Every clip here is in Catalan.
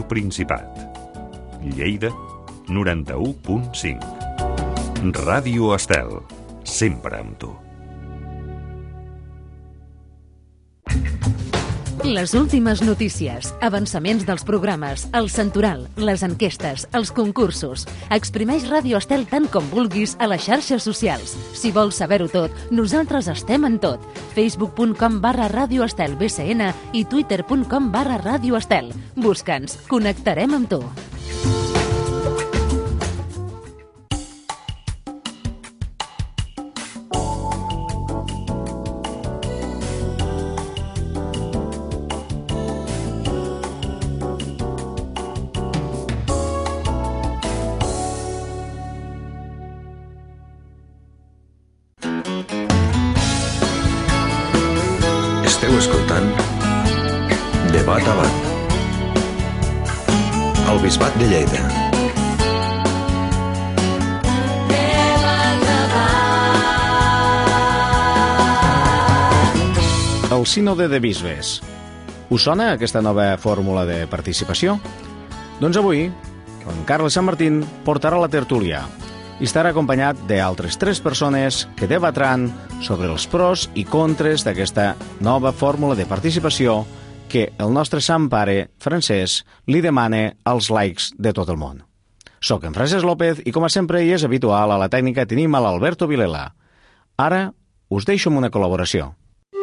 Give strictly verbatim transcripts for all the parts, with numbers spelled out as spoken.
Ràdio Principat. Lleida, noranta-u punt cinc. Ràdio Estel, sempre amb tu. Les últimes notícies, avançaments dels programes, el santoral, les enquestes, els concursos. Exprimeix Ràdio Estel tant com vulguis a les xarxes socials. Si vols saber-ho tot, nosaltres estem en tot. facebook punt com barra Ràdio Estel B C N i twitter punt com barra Ràdio Estel. Busca'ns, connectarem amb tu. Esteu escoltant Debat a Bat al Bisbat de Lleida. El Sínode de Bisbes. Us sona aquesta nova fórmula de participació? Doncs avui, en Carles Sant Martín portarà la tertúlia i estarà acompanyat d'altres tres persones que debatran sobre els pros i contres d'aquesta nova fórmula de participació que el nostre sant pare francès li demana als laics de tot el món. Soc en Francesc López i, com a sempre i és habitual, a la tècnica tenim a l'Alberto Vilela. Ara us deixo amb una col·laboració.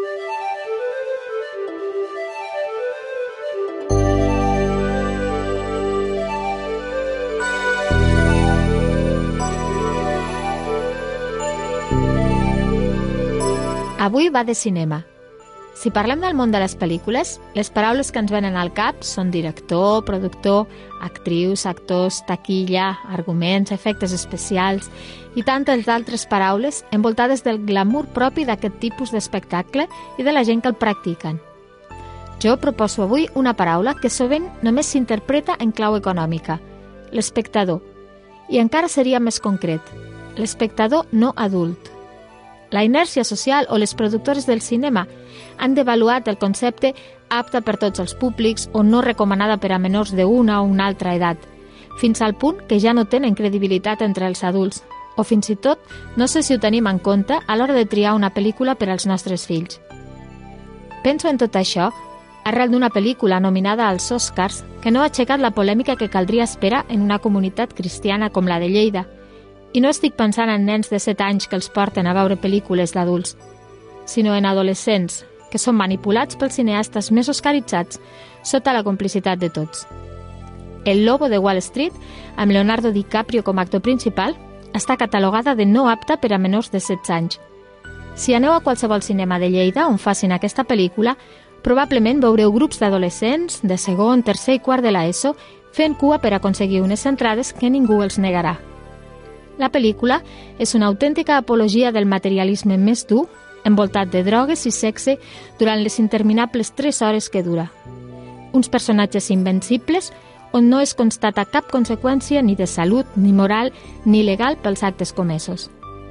Avui va de cinema. Si parlem del món de les pel·lícules, les paraules que ens venen al cap són director, productor, actrius, actors, taquilla, arguments, efectes especials i tantes altres paraules envoltades del glamour propi d'aquest tipus d'espectacle i de la gent que el practiquen. Jo proposo avui una paraula que sovint només s'interpreta en clau econòmica, l'espectador, i encara seria més concret, l'espectador no adult. La inèrcia social o les productores del cinema han devaluat el concepte apta per tots els públics o no recomanada per a menors d'una o una altra edat, fins al punt que ja no tenen credibilitat entre els adults, o fins i tot no sé si ho tenim en compte a l'hora de triar una pel·lícula per als nostres fills. Penso en tot això arrel d'una pel·lícula nominada als Oscars que no ha aixecat la polèmica que caldria esperar en una comunitat cristiana com la de Lleida. I no estic pensant en nens de set anys que els porten a veure pel·lícules d'adults, sinó en adolescents que són manipulats pels cineastes més oscaritzats sota la complicitat de tots. El Lobo de Wall Street, amb Leonardo DiCaprio com a actor principal, està catalogada de no apta per a menors de setze anys. Si aneu a qualsevol cinema de Lleida on facin aquesta pel·lícula, probablement veureu grups d'adolescents de segon, tercer i quart de l'ESO fent cua per aconseguir unes entrades que ningú els negarà. La pel·lícula és una autèntica apologia del materialisme més dur, envoltat de drogues i sexe durant les interminables tres hores que dura. Uns personatges invencibles on no es constata cap conseqüència ni de salut, ni moral, ni legal pels actes comesos.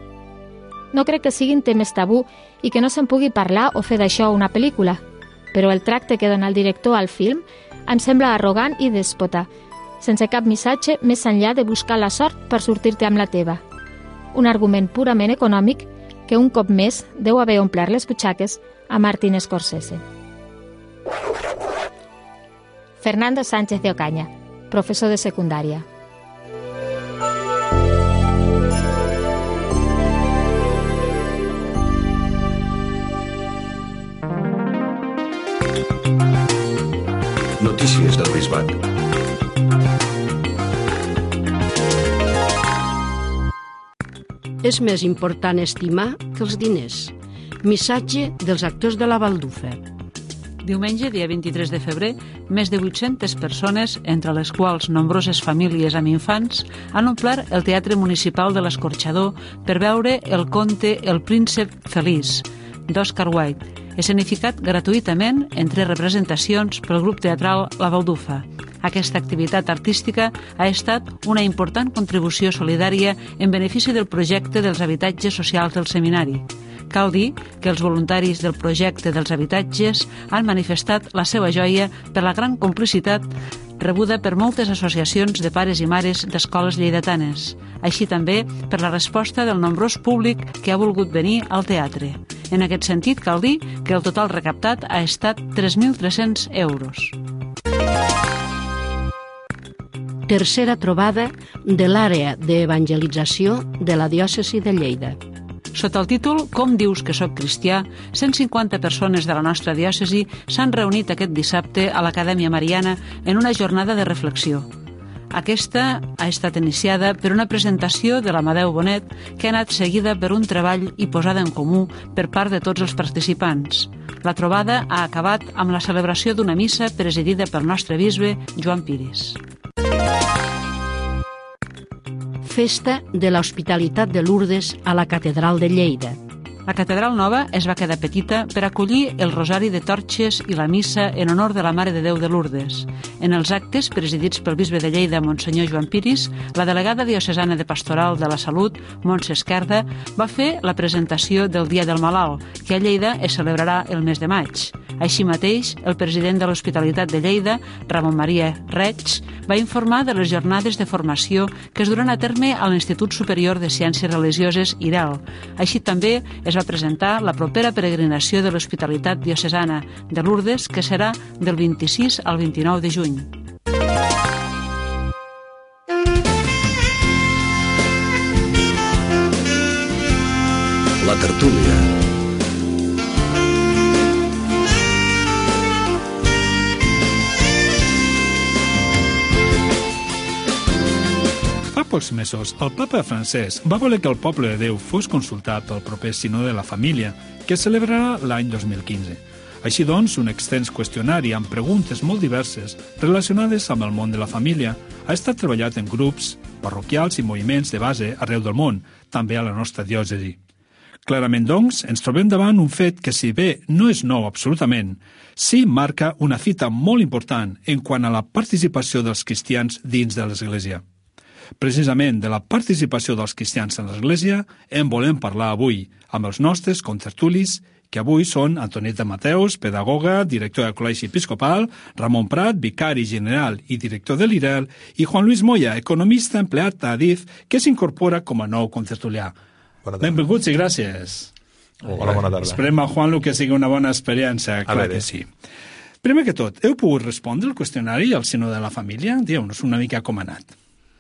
No crec que siguin temes tabú i que no se'n pugui parlar o fer d'això una pel·lícula, però el tracte que dona el director al film em sembla arrogant i dèspota, sense cap missatge més enllà de buscar la sort per sortir-te amb la teva. Un argument purament econòmic que un cop més deu haver omplert les butxaques a Martin Scorsese. Fernando Sánchez de Ocaña, professor de secundària. Notícies del Bisbat. És més important estimar que els diners. Missatge dels actors de la Baldufa. Diumenge, dia vint-i-tres de febrer, més de vuit-centes persones, entre les quals nombroses famílies amb infants, han omplert el Teatre Municipal de l'Escorxador per veure el conte El príncep feliç, d'Oscar Wilde, escenificat gratuïtament en tres representacions pel grup teatral La Baldufa. Aquesta activitat artística ha estat una important contribució solidària en benefici del projecte dels habitatges socials del seminari. Cal dir que els voluntaris del projecte dels habitatges han manifestat la seva joia per la gran complicitat rebuda per moltes associacions de pares i mares d'escoles lleidatanes, així també per la resposta del nombrós públic que ha volgut venir al teatre. En aquest sentit, cal dir que el total recaptat ha estat tres mil tres-cents euros. Tercera trobada de l'àrea d'evangelització de la diòcesi de Lleida. Sota el títol Com dius que soc cristià, cent cinquanta persones de la nostra diòcesi s'han reunit aquest dissabte a l'Acadèmia Mariana en una jornada de reflexió. Aquesta ha estat iniciada per una presentació de l'Amadeu Bonet que ha anat seguida per un treball i posada en comú per part de tots els participants. La trobada ha acabat amb la celebració d'una missa presidida pel nostre bisbe Joan Piris. Festa de l'Hospitalitat de Lourdes a la Catedral de Lleida. La catedral nova es va quedar petita per acollir el rosari de torxes i la missa en honor de la Mare de Déu de Lourdes. En els actes, presidits pel bisbe de Lleida, Monsenyor Joan Piris, la delegada diocesana de Pastoral de la Salut, Montse Esquerda, va fer la presentació del Dia del Malalt, que a Lleida es celebrarà el mes de maig. Així mateix, el president de l'Hospitalitat de Lleida, Ramon Maria Reig, va informar de les jornades de formació que es duran a terme a l'Institut Superior de Ciències Religioses, I R A L. Així també es va presentar la propera peregrinació de l'Hospitalitat Diocesana de Lourdes, que serà del vint-i-sis al vint-i-nou de juny. La tertúlia. Fa pocs mesos, el papa francès va voler que el poble de Déu fos consultat pel proper Sínode de la Família, que es celebrarà l'any dos mil quinze. Així doncs, un extens qüestionari amb preguntes molt diverses relacionades amb el món de la família ha estat treballat en grups, parroquials i moviments de base arreu del món, també a la nostra diòcesi. Clarament, doncs, ens trobem davant un fet que, si bé no és nou absolutament, sí marca una fita molt important en quant a la participació dels cristians dins de l'Església. Precisament de la participació dels cristians en l'Església en volem parlar avui amb els nostres contertulis, que avui són Antonieta Mateus, pedagoga, director del Col·legi Episcopal, Ramon Prat, vicari general i director de l'I R E L, i Juan Luis Moya, economista empleat a Adif, que s'incorpora com a nou contertulià. Benvinguts i gràcies. Hola, bona tarda. Esperem a Juanlu que sigui una bona experiència, clar que sí. Primer que tot, heu pogut respondre el qüestionari al Sínode de la Família? Dieu-nos una mica com ha anat.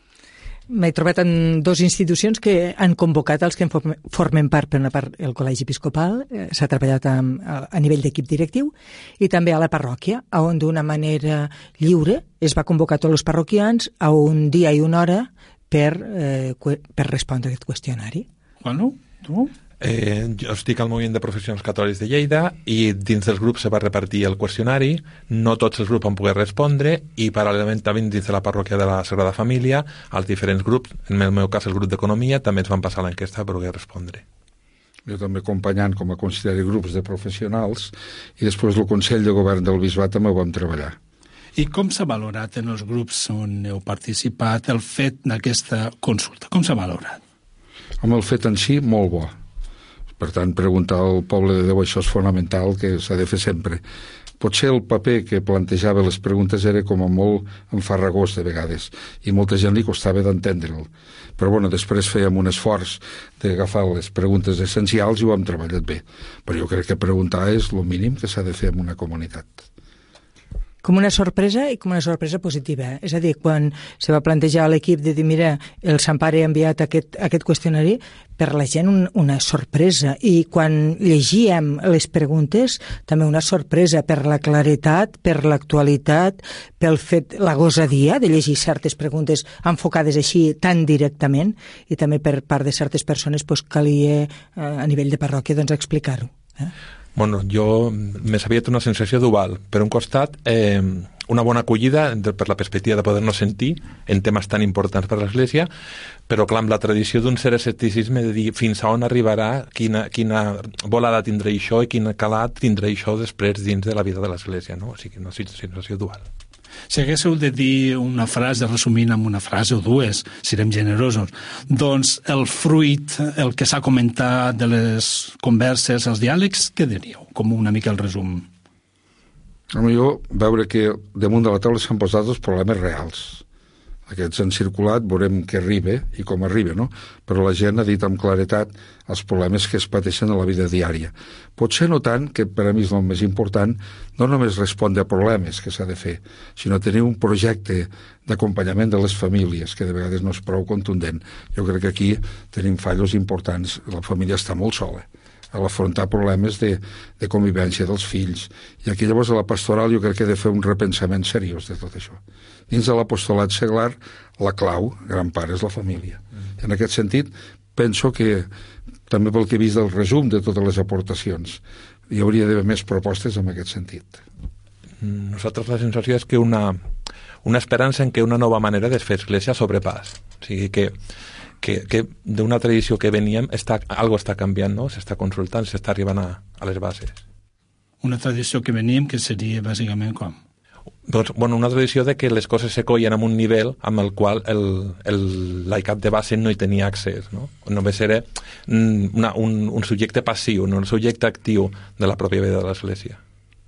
M'he trobat en dues institucions que han convocat els que en formen part, per una part el Col·legi Episcopal, eh, s'ha treballat a, a nivell d'equip directiu, i també a la parròquia, on d'una manera lliure es va convocar tots els parroquians a un dia i una hora per, eh, per respondre aquest qüestionari. Bueno, tu? Eh, jo estic al moviment de professionals catòlics de Lleida i dins dels grups se va repartir el qüestionari, no tots els grups van poder respondre i paral·lelament també dins de la parròquia de la Sagrada Família els diferents grups, en el meu cas el grup d'Economia, també ens van passar l'enquesta per poder respondre. Jo també acompanyant com a consellera de grups de professionals i després el Consell de Govern del Bisbat també ho vam treballar. I com s'ha valorat en els grups on heu participat el fet d'aquesta consulta? Com s'ha valorat? Amb el fet en si, molt bo. Per tant, preguntar al poble de Déu, això és fonamental, que s'ha de fer sempre. Potser el paper que plantejava les preguntes era com a molt enfarragós de vegades, i molta gent li costava d'entendre'l. Però bueno, després fèiem un esforç d'agafar les preguntes essencials i ho hem treballat bé. Però jo crec que preguntar és el mínim que s'ha de fer en una comunitat. Com una sorpresa i com una sorpresa positiva. És a dir, quan se va plantejar a l'equip de dir, mira, el Sant Pare ha enviat aquest, aquest qüestionari, per la gent un, una sorpresa. I quan llegíem les preguntes, també una sorpresa per la claretat, per l'actualitat, pel fet, la gosadia de llegir certes preguntes enfocades així tan directament, i també per part de certes persones pues, calia eh, a nivell de parròquia doncs, explicar-ho. Eh? Bueno, jo m'he sabut una sensació dual. Per un costat, eh, una bona acollida per la perspectiva de poder-nos sentir en temes tan importants per l'Església, però clar, amb la tradició d'un cert escepticisme de dir fins a on arribarà, quina, quina volada tindrà això i quin calat tindrà això després dins de la vida de l'Església, no? O sigui, una sensació dual. Si haguéssiu de dir una frase, resumint amb una frase o dues, serem generosos, doncs el fruit, el que s'ha comentat de les converses, els diàlegs, què diríeu? Com una mica el resum. A millor veure que damunt de la taula s'han posat els problemes reals. Aquests han circulat, veurem què arriba i com arriba, no? Però la gent ha dit amb claretat els problemes que es pateixen a la vida diària. Potser no tant, que per a mi és el més important, no només respondre a problemes que s'ha de fer, sinó tenir un projecte d'acompanyament de les famílies, que de vegades no és prou contundent. Jo crec que aquí tenim fallos importants. La família està molt sola a l'afrontar problemes de, de convivència dels fills. I aquí llavors a la pastoral jo crec que he de fer un repensament seriós de tot això. Dins de l'apostolat seglar, la clau, gran part, és la família. Mm. En aquest sentit, penso que, també pel que he vist del resum de totes les aportacions, hi hauria d'haver més propostes en aquest sentit. Nosaltres la sensació és que una, una esperança en que una nova manera de fer església sobrepàs. O sigui que que, que d'una tradició que veníem està, algo està canviant, no? S'està consultant, s'està arribant a, a les bases. Una tradició que veníem que seria bàsicament com? Doncs, bueno, una tradició de que les coses se coien amb un nivell amb el qual el, el laicat de base no hi tenia accés, no? Només era una, un, un subjecte passiu, no el subjecte actiu de la pròpia vida de l'Església.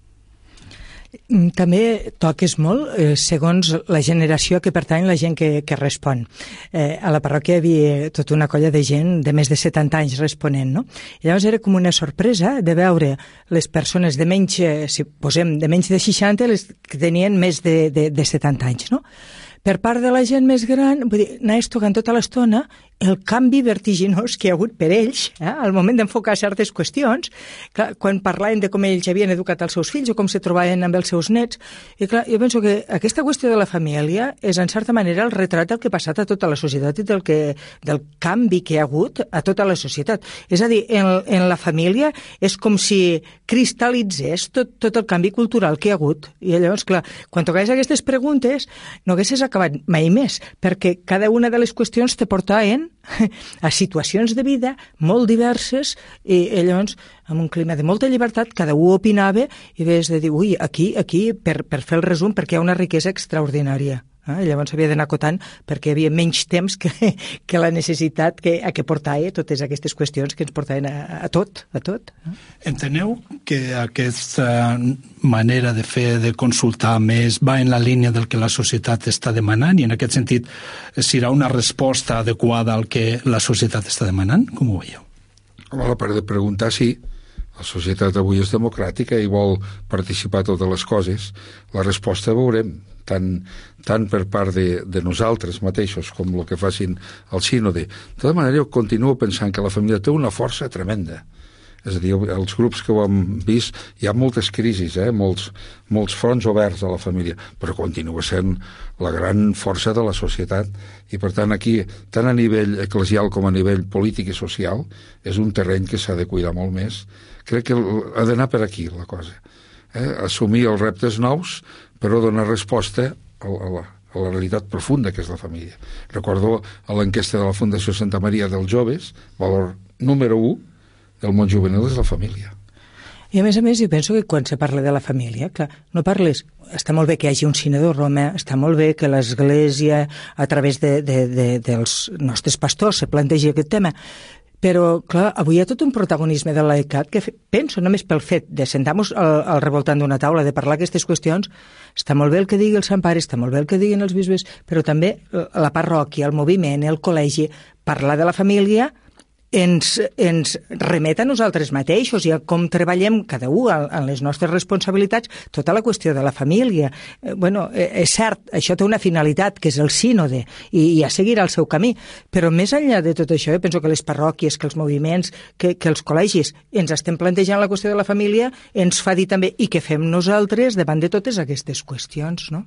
També toques molt eh, segons la generació que pertany, la gent que, que respon. Eh, a la parròquia hi havia tota una colla de gent de més de setanta anys responent, no? I llavors era com una sorpresa de veure les persones de menys, si posem de menys de seixanta, les que tenien més de, de, de setanta anys, no? Per part de la gent més gran, vull dir, anaves tocant tota l'estona el canvi vertiginós que hi ha hagut per ells, eh, al moment d'enfocar certes qüestions, clar, quan parlaven de com ells havien educat els seus fills o com se trobaven amb els seus nets. I clar, jo penso que aquesta qüestió de la família és, en certa manera, el retrat del que ha passat a tota la societat i del, que, del canvi que hi ha hagut a tota la societat. És a dir, en, en la família és com si cristal·litzés tot, tot el canvi cultural que hi ha hagut. I llavors, clar, quan tocaves aquestes preguntes, no haguessis acabat mai més, perquè cada una de les qüestions te portaven a situacions de vida molt diverses i, i llavors amb un clima de molta llibertat cada un opinava i veies de dir, ui, aquí, aquí per, per fer el resum, perquè hi ha una riquesa extraordinària. Eh? Llavors havia d'anar acotant perquè hi havia menys temps que, que la necessitat que, a què portava totes aquestes qüestions que ens portaven a, a tot. A tot eh? Enteneu que aquesta manera de fer, de consultar més, va en la línia del que la societat està demanant i en aquest sentit serà una resposta adequada al que la societat està demanant? Com ho veieu? Home, a part de preguntar, sí. La societat avui és democràtica i vol participar a totes les coses. La resposta veurem, tant, tant per part de, de nosaltres mateixos com el que facin el sínode. De tota manera, jo continuo pensant que la família té una força tremenda. És a dir, els grups que ho hem vist, hi ha moltes crisis, eh? molts, molts fronts oberts a la família, però continua sent la gran força de la societat. I, per tant, aquí, tant a nivell eclesial com a nivell polític i social, és un terreny que s'ha de cuidar molt més. Crec que ha d'anar per aquí, la cosa. Eh? Assumir els reptes nous, però donar resposta a, a, la, a la realitat profunda que és la família. Recordo a l'enquesta de la Fundació Santa Maria dels Joves, valor número u, el món juvenil és la família. I a més a més jo penso que quan se parla de la família, clar, no parles, està molt bé que hi hagi un sinodor Roma, està molt bé que l'Església a través de, de, de, dels nostres pastors se plantegi aquest tema, però clar, avui hi ha tot un protagonisme del laicat que penso només pel fet de sentar-nos al, al revoltant d'una taula, de parlar aquestes qüestions, està molt bé el que digui el Sant Pare, està molt bé el que diguin els bisbes, però també la parròquia, el moviment, el col·legi, parlar de la família ens, ens remet a nosaltres mateixos i a com treballem cada un en les nostres responsabilitats, tota la qüestió de la família. Eh, bueno, eh, és cert, això té una finalitat, que és el sínode, i ja seguirà el seu camí, però més enllà de tot això, jo penso que les parròquies, que els moviments, que, que els col·legis ens estem plantejant la qüestió de la família, ens fa dir també, i què fem nosaltres davant de totes aquestes qüestions, no?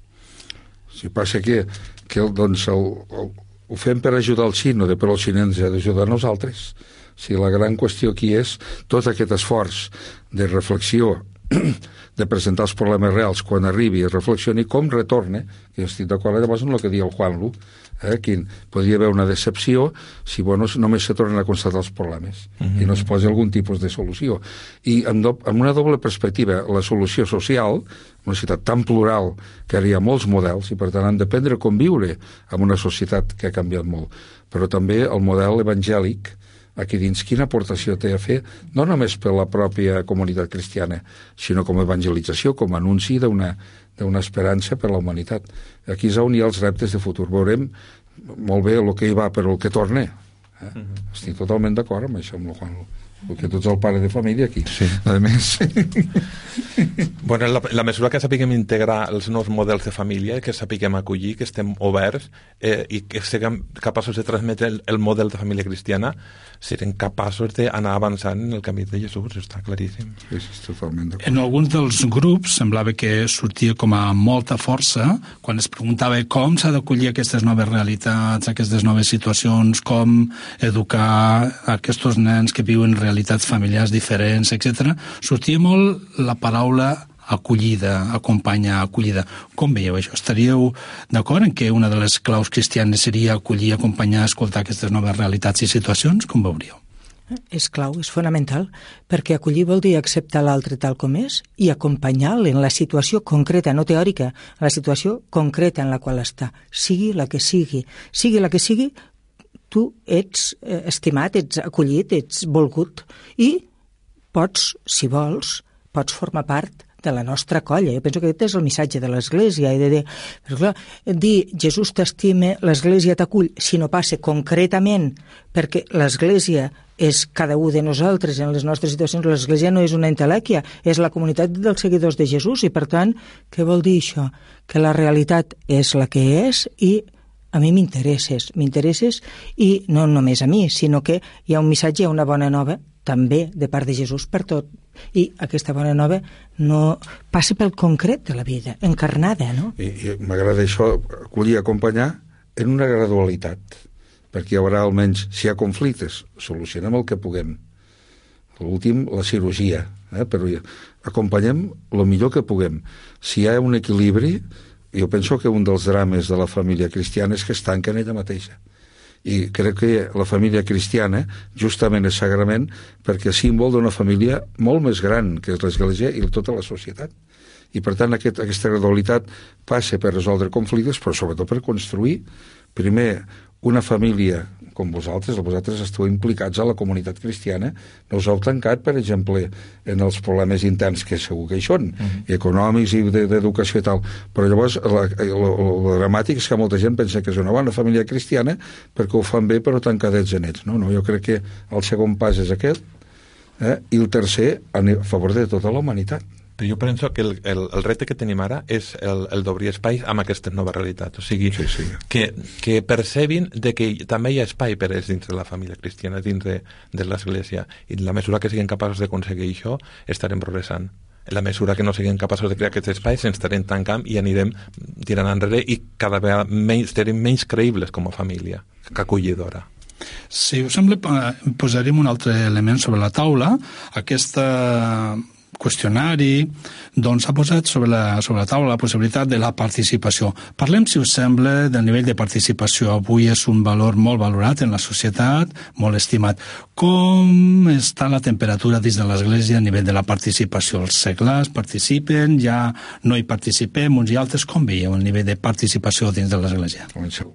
Si passa que, que doncs, el, el ho fem per ajudar el sínode, però el sínode ens ha d'ajudar a nosaltres. Si la gran qüestió aquí és tot aquest esforç de reflexió, de presentar els problemes reals quan arribi i reflexioni com retorna, que jo estic d'acord llavors amb el que diu el Juanlu, eh, que podria haver una decepció si bueno, només se tornen a constatar els problemes mm-hmm. i no es posa algun tipus de solució. I amb, do, amb una doble perspectiva, la solució social, una societat tan plural que ara hi ha molts models i per tant han d'aprendre a conviure amb una societat que ha canviat molt, però també el model evangèlic aquí dins quina aportació té a fer, no només per la pròpia comunitat cristiana, sinó com a evangelització, com a anunci d'una d'una esperança per a la humanitat. Aquí és on hi ha els reptes de futur. Veurem molt bé el que hi va, però el que torna. Eh? Uh-huh. Estic totalment d'acord amb això, amb el Juan, perquè tu ets el pare de família aquí. Sí. A més... Bueno, la, la mesura que sapiguem integrar els nous models de família, que sapiguem acollir, que estem oberts eh, i que siguem capaços de transmetre el, el model de família cristiana, serem capaços d'anar avançant en el camí de Jesús, està claríssim. Sí, sí, totalment d'acord. En alguns dels grups semblava que sortia com a molta força quan es preguntava com s'ha d'acollir aquestes noves realitats, aquestes noves situacions, com educar aquests nens que viuen realitats familiars diferents, etcètera. Sortia molt la paraula acollida, acompanyar, acollida. Com veieu això? Estaríeu d'acord en que una de les claus cristianes seria acollir, acompanyar, escoltar aquestes noves realitats i situacions? Com veuríeu? És clau, és fonamental, perquè acollir vol dir acceptar l'altre tal com és i acompanyar-lo en la situació concreta, no teòrica, en la situació concreta en la qual està, sigui la que sigui. Sigui la que sigui, tu ets eh, estimat, ets acollit, ets volgut i pots, si vols, pots formar part de la nostra colla. Jo penso que aquest és el missatge de l'Església. He de dir, però clar, dir Jesús t'estima, l'Església t'acull, si no passa concretament, perquè l'Església és cada un de nosaltres en les nostres situacions, l'Església no és una entelèquia, és la comunitat dels seguidors de Jesús, i per tant, què vol dir això? Que la realitat és la que és i a mi m'interesses, m'interesses i no només a mi, sinó que hi ha un missatge, una bona nova, també de part de Jesús per tot. I aquesta bona nova no passa pel concret de la vida, encarnada, no? I, i m'agrada això, acollir, acompanyar en una gradualitat, perquè hi haurà almenys, si hi ha conflictes, solucionem el que puguem. L'últim, la cirurgia, eh? Però acompanyem el millor que puguem. Si hi ha un equilibri, jo penso que un dels drames de la família cristiana és que es tanca en ella mateixa. I crec que la família cristiana justament és sagrament perquè és símbol d'una família molt més gran que és l'Església i tota la societat. I per tant aquest, aquesta gradualitat passa per resoldre conflictes, però sobretot per construir primer una família com vosaltres, vosaltres esteu implicats a la comunitat cristiana, no us heu tancat, per exemple, en els problemes interns que segur que hi són, mm-hmm. econòmics i d'educació i tal, però llavors el dramàtic és que molta gent pensa que és una bona família cristiana perquè ho fan bé però tancadets en ells. No, no, jo crec que el segon pas és aquest, eh? I el tercer a favor de tota la humanitat. Però jo penso que el, el, el repte que tenim ara és el, el d'obrir espai amb aquesta nova realitat. O sigui, sí, sí. Que, que percebin de que també hi ha espai per ells dins de la família cristiana, dins de, de l'Església. I en la mesura que siguin capaços d'aconseguir això, estarem progressant. En la mesura que no siguin capaços de crear aquests espais, ens estarem tancant i anirem tirant enrere i cada vegada menys, serem menys creïbles com a família, que acollidora. Si us sembla, posarem un altre element sobre la taula. Aquesta qüestionari doncs, ha posat sobre la, sobre la taula la possibilitat de la participació. Parlem, si us sembla, del nivell de participació. Avui és un valor molt valorat en la societat, molt estimat. Com està la temperatura dins de l'Església a nivell de la participació? Els seglars participen, ja no hi participem, uns i altres. Com veieu el nivell de participació dins de l'Església?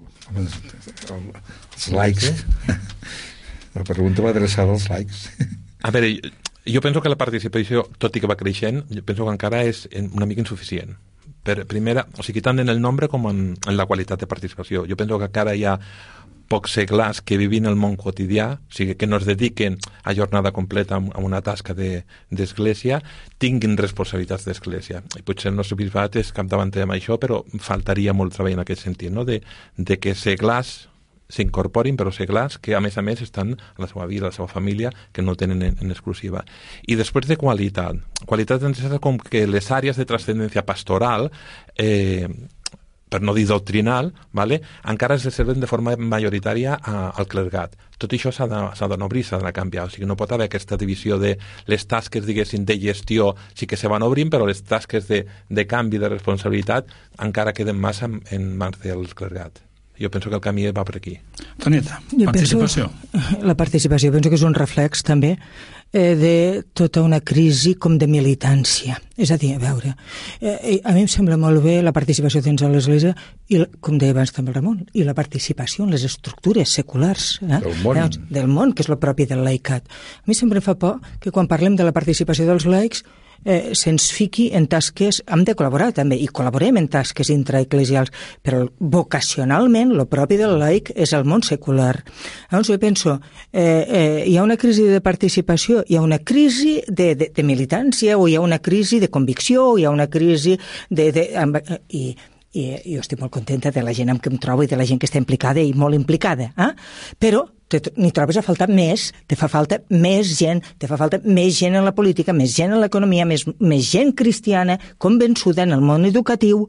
Els likes. La pregunta va adreçada als likes. A veure, jo penso que la participació, tot i que va creixent, jo penso que encara és una mica insuficient. Per primera, o sigui, tant en el nombre com en, en la qualitat de participació. Jo penso que encara hi ha pocs seglars que vivin el món quotidià, o sigui, que no es dediquen a jornada completa a una tasca d'església, tinguin responsabilitats d'església. I potser el nostre bisbat és capdavanter amb això, però faltaria molt treball en aquest sentit, no? de, de que seglars s'incorporin, però seglars que a més a més estan a la seva vida, a la seva família, que no tenen en, en exclusiva. I després de qualitat. Qualitat entesa com que les àrees de transcendència pastoral, eh, per no dir doctrinal, vale? Encara es reserven de forma majoritària a, al clergat. Tot això s'ha d'obrir, s'ha de canviar. O sigui, no pot haver aquesta divisió de les tasques, diguéssim, de gestió, sí que se van obrint, però les tasques de, de canvi de responsabilitat encara queden massa en, en mans del clergat. Jo penso que el camí va per aquí. Toneta, Jo participació. Penso, la participació penso que és un reflex també eh, de tota una crisi com de militància. És a dir, a veure, eh, a mi em sembla molt bé la participació dins de l'Església, i, com deia abans també el Ramon, i la participació en les estructures seculars eh? del món. Eh, del món, que és el propi del laicat. A mi sempre em fa por que quan parlem de la participació dels laics eh, se'ns fiqui en tasques, hem de col·laborar també, i col·laborem en tasques intraeclesials, però vocacionalment el propi del laic és el món secular. Llavors jo penso, eh, eh, hi ha una crisi de participació, hi ha una crisi de, de, de militància, o hi ha una crisi de convicció, o hi ha una crisi de... de amb, i, i jo estic molt contenta de la gent amb què em trobo i de la gent que està implicada i molt implicada, eh? Però n'hi trobes a faltar més, te fa falta més gent, te fa falta més gent en la política, més gent en l'economia, més, més gent cristiana, convençuda en el món educatiu,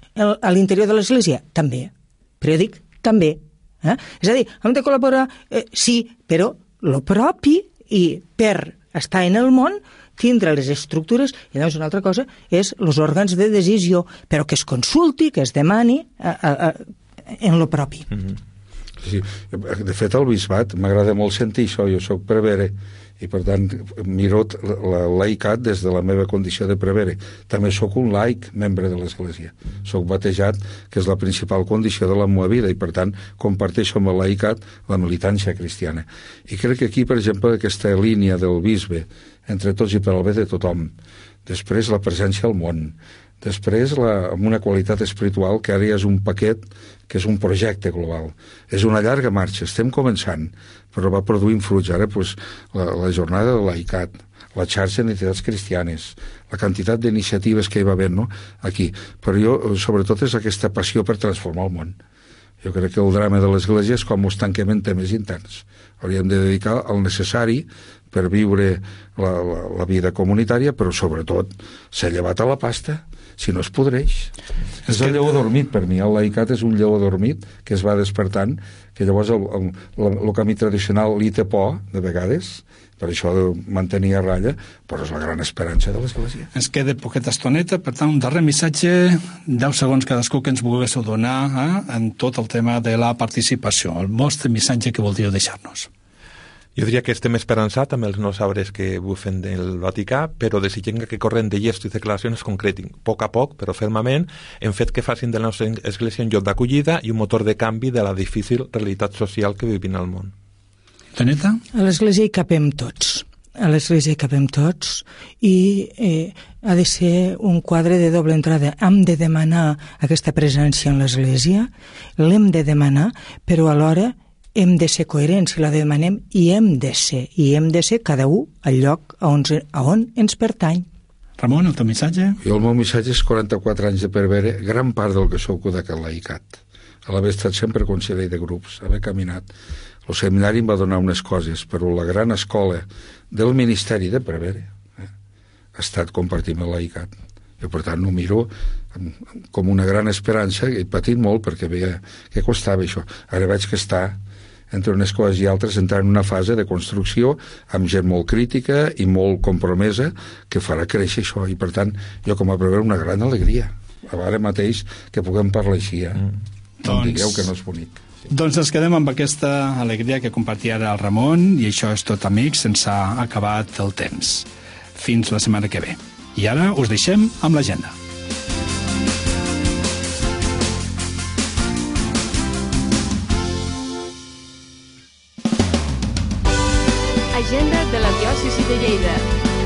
a l'interior de l'Església, també. Però jo dic també. Eh? És a dir, hem de col·laborar, eh, sí, però lo propi, i per estar en el món, tindre les estructures, i llavors una altra cosa és els òrgans de decisió, però que es consulti, que es demani a, a, a, en lo propi. Mm-hmm. Sí, de fet, al bisbat m'agrada molt sentir això. Jo soc prevere i, per tant, miro la laicat des de la meva condició de prevere. També sóc un laic membre de l'Església. Soc batejat, que és la principal condició de la meva vida, i, per tant, comparteixo amb el laicat la militància cristiana. I crec que aquí, per exemple, aquesta línia del bisbe, entre tots i per al bé de tothom, després la presència al món, després la, amb una qualitat espiritual que ara ja és un paquet, que és un projecte global. És una llarga marxa, estem començant, però va produint fruits. Ara pues, la, la jornada de laicat, la xarxa d'entitats cristianes, la quantitat d'iniciatives que hi va haver, no? Aquí. Però jo, sobretot, és aquesta passió per transformar el món. Jo crec que el drama de l'Església és com us tanquem en temes interns. Hauríem de dedicar el necessari per viure la, la, la vida comunitària, però sobretot s'ha llevat a la pasta, si no es podreix. És, és el lleó dormit per mi, el laicat és un lleó dormit que es va despertant, que llavors el, el, el, el camí tradicional li té por, de vegades, per això de mantenir a ratlla, però és la gran esperança de l'Església. Ens queda poqueta estoneta, per tant, un darrer missatge, deu segons cadascú que ens volguéssiu donar eh, en tot el tema de la participació. El vostre missatge que voldríeu deixar-nos. Jo diria que estem esperançats amb els no sabres que bufen del Vaticà, però desitgem que corren de gestos i declaracions concretin, a poc a poc, però fermament, en fet que facin de la nostra església un lloc d'acollida i un motor de canvi de la difícil realitat social que vivim al món. Toneta? A l'Església hi capem tots. A l'Església hi capem tots i eh, ha de ser un quadre de doble entrada. Hem de demanar aquesta presència en l'Església, l'hem de demanar, però alhora hem de ser coherents i la demanem, i hem de ser, i hem de ser cada un al lloc a on, a on ens pertany. Ramon, el teu missatge? Jo el meu missatge és quaranta-quatre anys de prevere, gran part del que soc d'aquest laicat. A l'haver estat sempre conseller de grups, haver caminat. El seminari em va donar unes coses, però la gran escola del ministeri de prevere eh, ha estat compartir amb el laicat. Jo, per tant, ho miro com una gran esperança, i he patit molt perquè veia que costava això. Ara veig que està entre unes coses i altres, entrar en una fase de construcció amb gent molt crítica i molt compromesa que farà créixer això, i per tant jo com a prevere una gran alegria ara mateix que puguem parlar així eh? mm. No doncs, digueu que no és bonic. Sí. Doncs ens quedem amb aquesta alegria que compartia ara el Ramon, i això és tot, amics, sense acabat el temps. Fins la setmana que ve. I ara us deixem amb l'agenda. Agenda de la diòcesi de Lleida.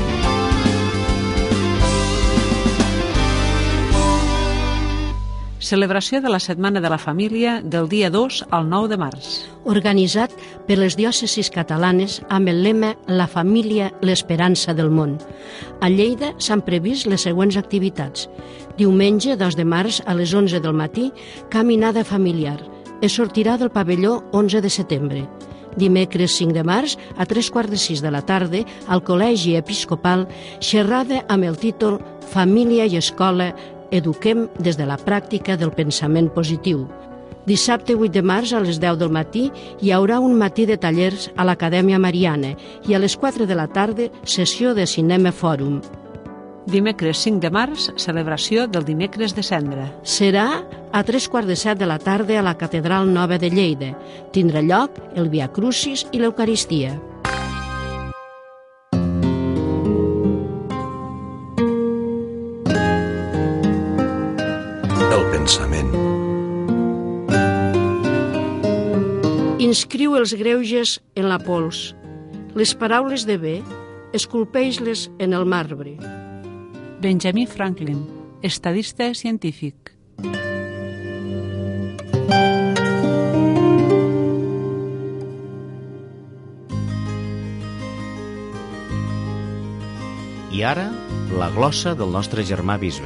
Celebració de la Setmana de la Família del dia dos al nou de març. Organitzat per les diòcesis catalanes amb el lema La família, l'esperança del món. A Lleida s'han previst les següents activitats. Diumenge, dos de març, a les onze del matí, caminada familiar. Es sortirà del pavelló onze de setembre. Dimecres cinc de març, a tres quarts de sis de la tarda, al Col·legi Episcopal, xerrada amb el títol Família i Escola, eduquem des de la pràctica del pensament positiu. Dissabte vuit de març a les deu del matí hi haurà un matí de tallers a l'Acadèmia Mariana i a les quatre de la tarda sessió de cinema fòrum. Dimecres cinc de març, celebració del dimecres de Cendra. Serà a tres quarts de set de la tarda a la Catedral Nova de Lleida. Tindrà lloc el Via Crucis i l'Eucaristia. El pensament. Inscriu els greuges en la pols. Les paraules de bé, esculpeix-les en el marbre. Benjamin Franklin, estadista científic. I ara, la glossa del nostre germà bisbe.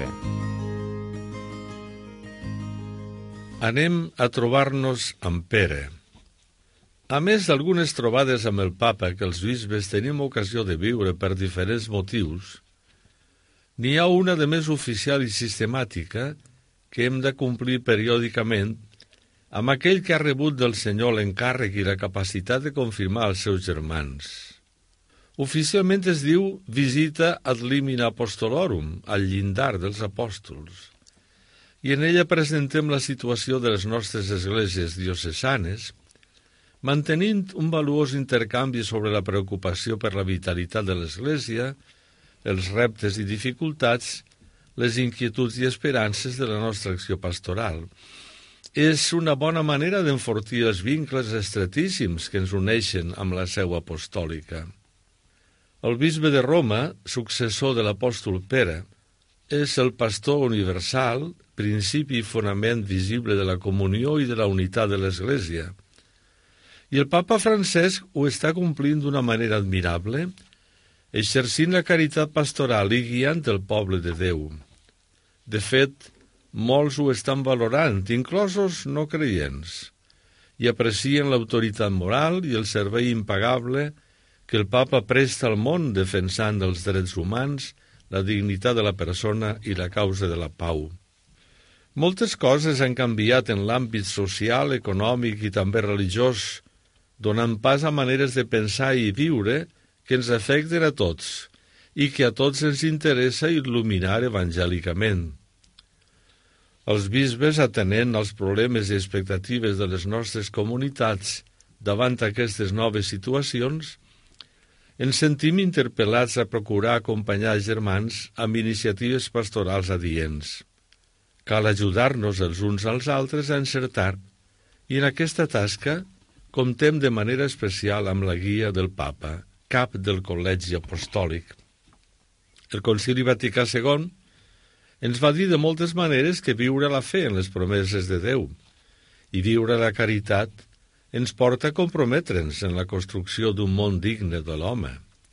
Anem a trobar-nos amb Pere. A més d'algunes trobades amb el papa que els bisbes tenim ocasió de viure per diferents motius, n'hi ha una de més oficial i sistemàtica que hem de complir periòdicament amb aquell que ha rebut del Senyor l'encàrrec i la capacitat de confirmar els seus germans. Oficialment es diu Visita ad limina apostolorum, al llindar dels apòstols, i en ella presentem la situació de les nostres esglésies diocesanes, mantenint un valuós intercanvi sobre la preocupació per la vitalitat de l'Església, els reptes i dificultats, les inquietuds i esperances de la nostra acció pastoral. És una bona manera d'enfortir els vincles estretíssims que ens uneixen amb la seu apostòlica. El bisbe de Roma, successor de l'apòstol Pere, és el pastor universal, principi i fonament visible de la comunió i de la unitat de l'Església. I el papa Francesc ho està complint d'una manera admirable, exercint la caritat pastoral i guiant el poble de Déu. De fet, molts ho estan valorant, inclosos no creients, i aprecien l'autoritat moral i el servei impagable que el papa presta al món defensant els drets humans, la dignitat de la persona i la causa de la pau. Moltes coses han canviat en l'àmbit social, econòmic i també religiós, donant pas a maneres de pensar i viure que ens afecten a tots i que a tots ens interessa il·luminar evangèlicament. Els bisbes, atenent als problemes i expectatives de les nostres comunitats davant aquestes noves situacions, ens sentim interpel·lats a procurar acompanyar els germans amb iniciatives pastorals adients. Cal ajudar-nos els uns als altres a encertar, i en aquesta tasca comptem de manera especial amb la guia del papa, cap del Col·legi Apostòlic. El Concili Vaticà segon ens va dir de moltes maneres que viure la fe en les promeses de Déu i viure la caritat ens porta a comprometre'ns en la construcció d'un món digne de l'home.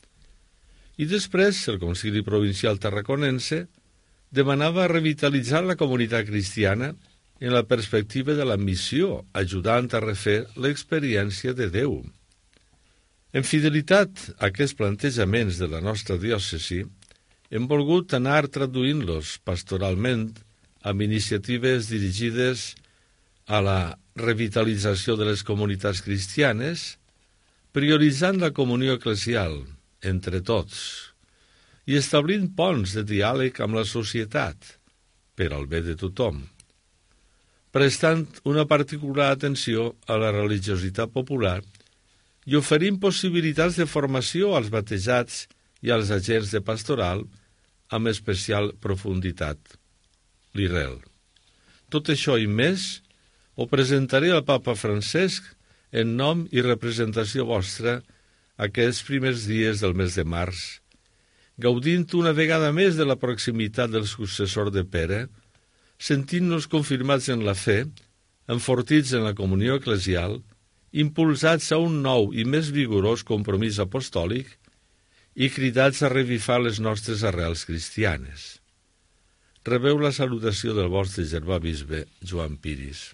I després el Concili Provincial Tarraconense demanava revitalitzar la comunitat cristiana en la perspectiva de la missió, ajudant a refer l'experiència de Déu. En fidelitat a aquests plantejaments de la nostra diòcesi, hem volgut anar traduint-los pastoralment amb iniciatives dirigides a la revitalització de les comunitats cristianes, prioritzant la comunió eclesial entre tots i establint ponts de diàleg amb la societat per al bé de tothom, prestant una particular atenció a la religiositat popular i oferint possibilitats de formació als batejats i als agents de pastoral amb especial profunditat. L'I R E L. Tot això i més ho presentaré al papa Francesc en nom i representació vostra aquests primers dies del mes de març, gaudint una vegada més de la proximitat del successor de Pere, sentint-nos confirmats en la fe, enfortits en la comunió eclesial, impulsats a un nou i més vigorós compromís apostòlic i cridats a revifar les nostres arrels cristianes. Rebeu la salutació del vostre germà bisbe, Joan Piris.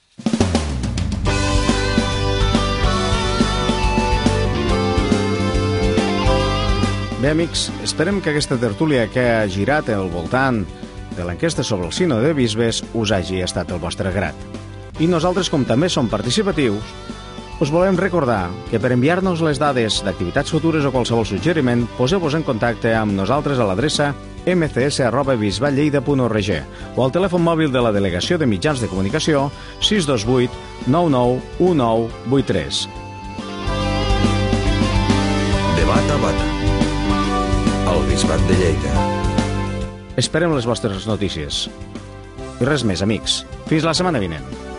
Bé, amics, esperem que aquesta tertúlia que ha girat al voltant de l'enquesta sobre el sínode de bisbes us hagi estat el vostre grat. I nosaltres, com també som participatius, us volem recordar que per enviar-nos les dades d'activitats futures o qualsevol suggeriment, poseu-vos en contacte amb nosaltres a l'adreça m c s arroba bisballeida punt org o al telèfon mòbil de la Delegació de Mitjans de Comunicació sis dos vuit nou nou un nou vuit tres. De bata a bata. El Bisbat de Lleida. Esperem les vostres notícies. I res més, amics. Fins la setmana vinent.